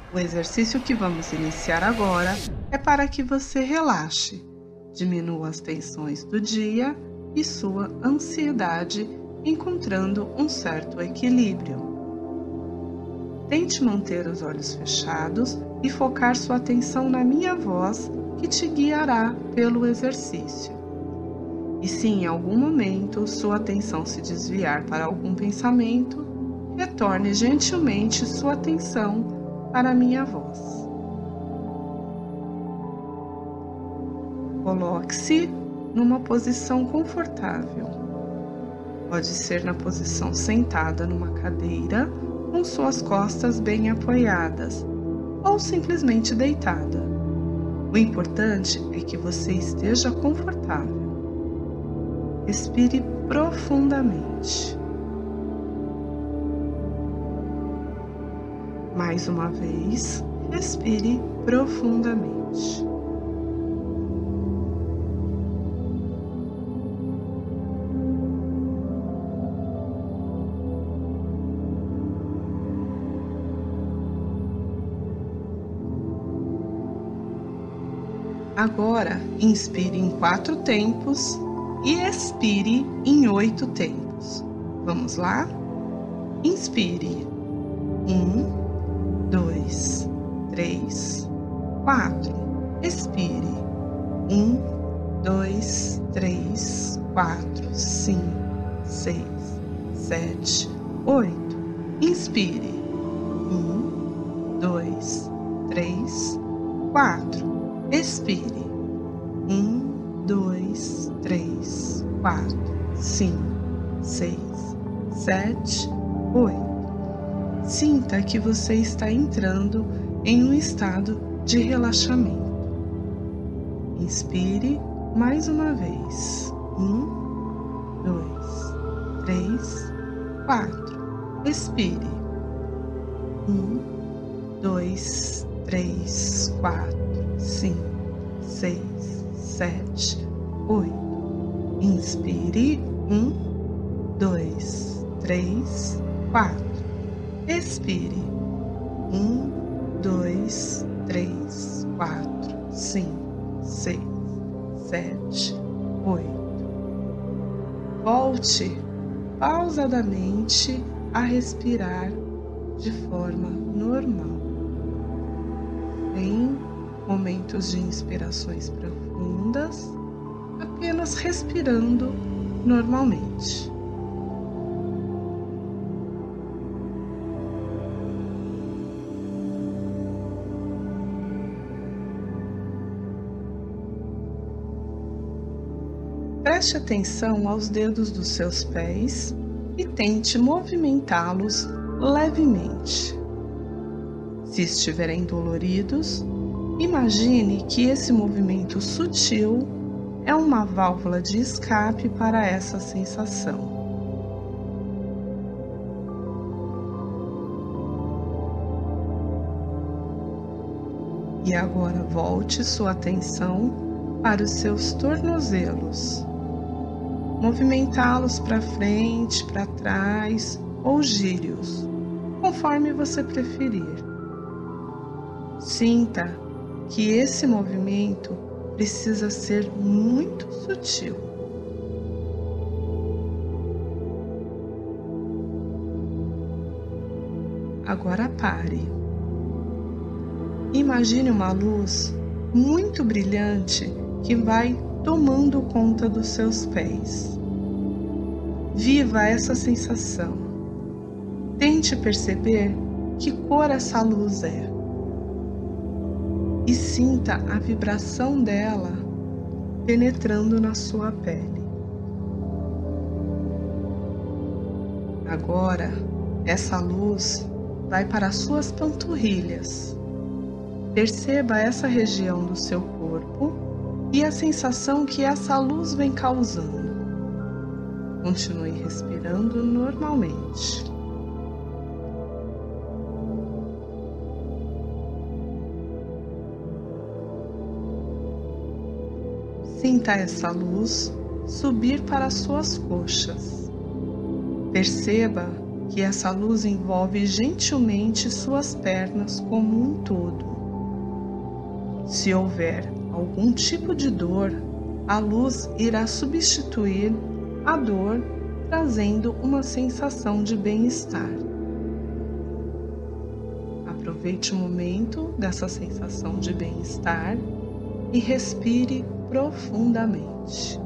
O exercício que vamos iniciar agora é para que você relaxe, diminua as tensões do dia e sua ansiedade, encontrando um certo equilíbrio. Tente manter os olhos fechados e focar sua atenção na minha voz, que te guiará pelo exercício. E se em algum momento sua atenção se desviar para algum pensamento, retorne gentilmente sua atenção para a minha voz. Coloque-se numa posição confortável. Pode ser na posição sentada numa cadeira, com suas costas bem apoiadas, ou simplesmente deitada. O importante é que você esteja confortável. Respire profundamente. Mais uma vez, respire profundamente. Agora, inspire em 4 tempos e expire em 8 tempos. Vamos lá? Inspire. 1, 2, 3, 4. Expire. 1, 2, 3, 4, 5, 6, 7, 8. Inspire. 1, 2, 3, 4. Expire. 1, 2, 3, 4, 5, 6, 7, 8. Sinta que você está entrando em um estado de relaxamento. Inspire mais uma vez. 1, 2, 3, 4. Expire. 1, 2, 3, 4, 5, 6, 7, 8. Inspire. 1, 2, 3, 4. Expire. 1, 2, 3, 4, 5, 6, 7, 8. Volte pausadamente a respirar de forma normal. Em momentos de inspirações profundas, apenas respirando normalmente. Preste atenção aos dedos dos seus pés e tente movimentá-los levemente. Se estiverem doloridos, imagine que esse movimento sutil é uma válvula de escape para essa sensação. E agora volte sua atenção para os seus tornozelos. Movimentá-los para frente, para trás ou gire-os, conforme você preferir. Sinta que esse movimento precisa ser muito sutil. Agora pare. Imagine uma luz muito brilhante que vai tomando conta dos seus pés. Viva essa sensação. Tente perceber que cor essa luz é. E sinta a vibração dela penetrando na sua pele. Agora, essa luz vai para as suas panturrilhas. Perceba essa região do seu corpo e a sensação que essa luz vem causando. Continue respirando normalmente. Sinta essa luz subir para as suas coxas. Perceba que essa luz envolve gentilmente suas pernas como um todo. Se houver algum tipo de dor, a luz irá substituir a dor, trazendo uma sensação de bem-estar. Aproveite o momento dessa sensação de bem-estar e respire profundamente.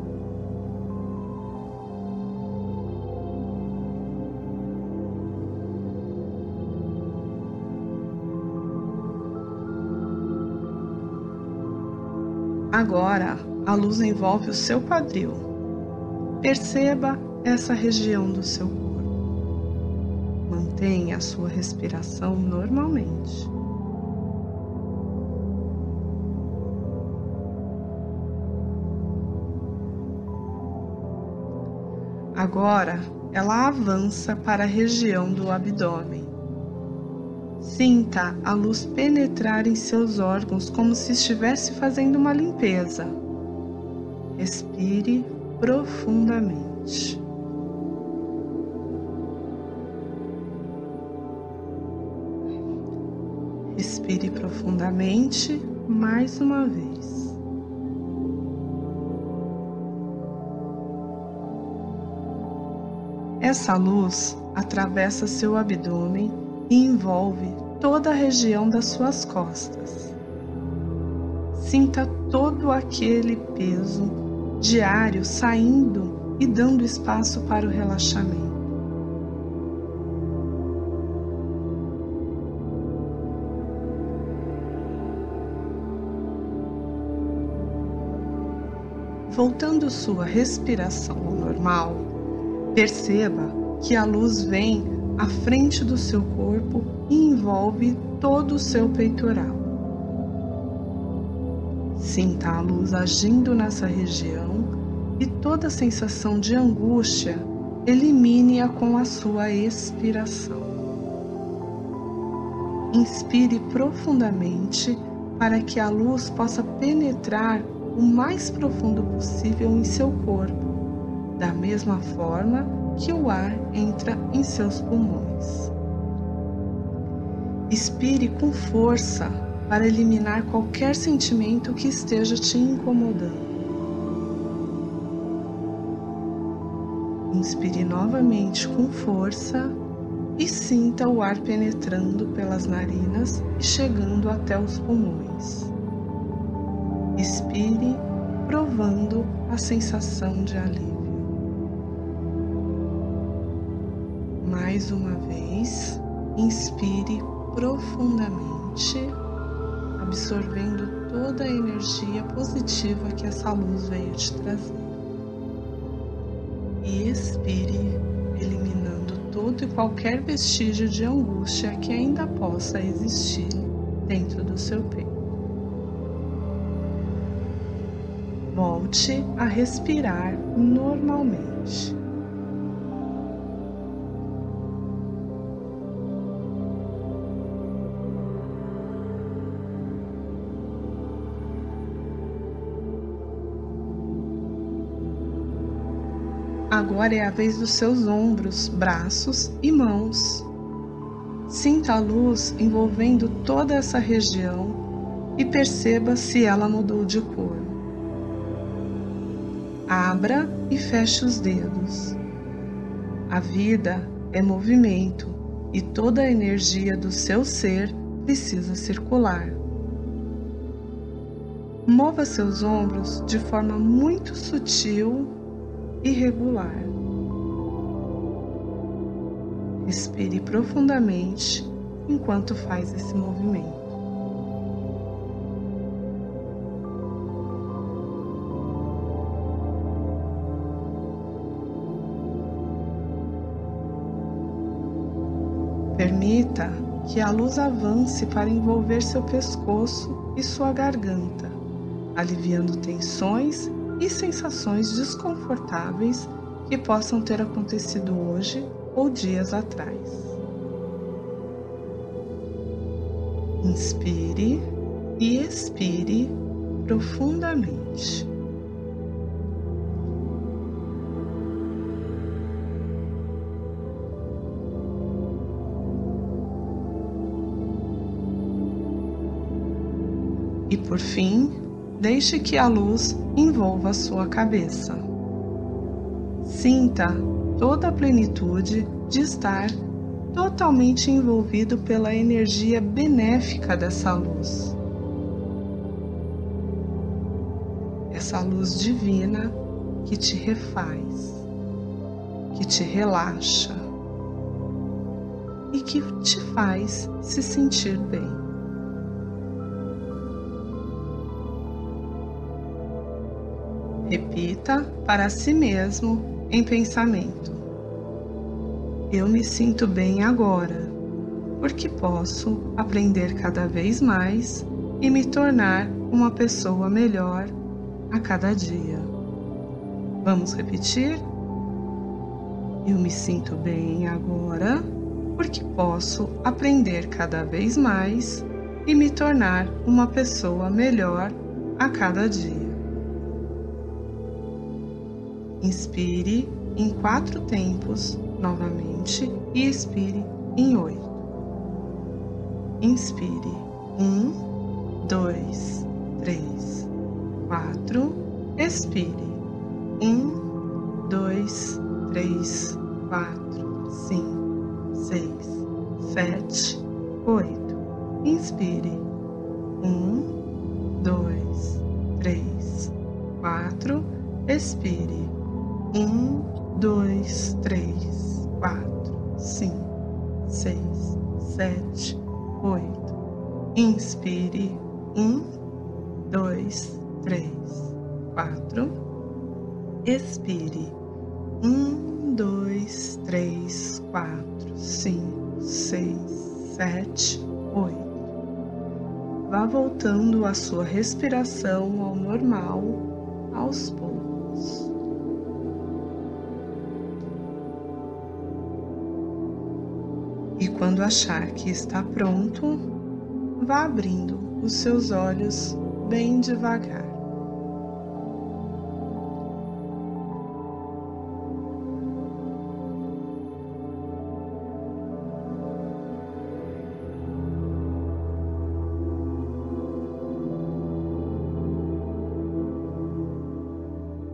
Agora, a luz envolve o seu quadril. Perceba essa região do seu corpo. Mantenha a sua respiração normalmente. Agora, ela avança para a região do abdômen. Sinta a luz penetrar em seus órgãos como se estivesse fazendo uma limpeza. Respire profundamente. Respire profundamente mais uma vez. Essa luz atravessa seu abdômen e envolve toda a região das suas costas. Sinta todo aquele peso diário saindo e dando espaço para o relaxamento. Voltando sua respiração ao normal, perceba que a luz vem à frente do seu corpo e envolve todo o seu peitoral. Sinta a luz agindo nessa região e toda sensação de angústia, elimine-a com a sua expiração. Inspire profundamente para que a luz possa penetrar o mais profundo possível em seu corpo, da mesma forma que o ar entra em seus pulmões. Expire com força para eliminar qualquer sentimento que esteja te incomodando. Inspire novamente com força e sinta o ar penetrando pelas narinas e chegando até os pulmões. Expire, provando a sensação de alívio. Mais uma vez, inspire profundamente, absorvendo toda a energia positiva que essa luz veio te trazer. E expire, eliminando todo e qualquer vestígio de angústia que ainda possa existir dentro do seu peito. Volte a respirar normalmente. Agora é a vez dos seus ombros, braços e mãos. Sinta a luz envolvendo toda essa região e perceba se ela mudou de cor. Abra e feche os dedos. A vida é movimento e toda a energia do seu ser precisa circular. Mova seus ombros de forma muito sutil e regular. Respire profundamente enquanto faz esse movimento. Permita que a luz avance para envolver seu pescoço e sua garganta, aliviando tensões e sensações desconfortáveis que possam ter acontecido hoje ou dias atrás. Inspire e expire profundamente. E por fim, deixe que a luz envolva a sua cabeça. Sinta toda a plenitude de estar totalmente envolvido pela energia benéfica dessa luz. Essa luz divina que te refaz, que te relaxa e que te faz se sentir bem. Repita para si mesmo em pensamento: eu me sinto bem agora, porque posso aprender cada vez mais e me tornar uma pessoa melhor a cada dia. Vamos repetir? Eu me sinto bem agora, porque posso aprender cada vez mais e me tornar uma pessoa melhor a cada dia. Inspire em 4 tempos novamente e expire em 8. Inspire 1, 2, 3, 4. Expire 1, 2, 3, 4, 5, 6, 7, 8. Inspire 1, 2, 3, 4. Expire 1, 2, 3, 4, 5, 6, 7, 8. Inspire 1, 2, 3, 4. Expire 1, 2, 3, 4, 5, 6, 7, 8. Vá voltando a sua respiração ao normal aos poucos. E quando achar que está pronto, vá abrindo os seus olhos bem devagar.